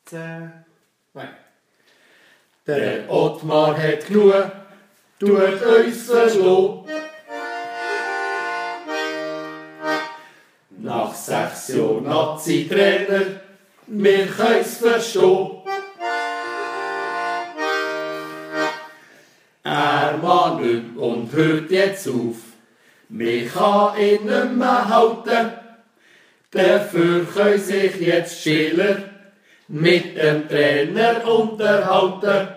10. Nein. Der Ottmar hat genug, tut uns verstehen. Nach 6 Jahren Nazi-Trainer, wir können's verstehen. Er mag nicht und hört jetzt auf. Wir kann ihn nicht mehr halten. Dafür können sich jetzt Spieler mit dem Trainer unterhalten.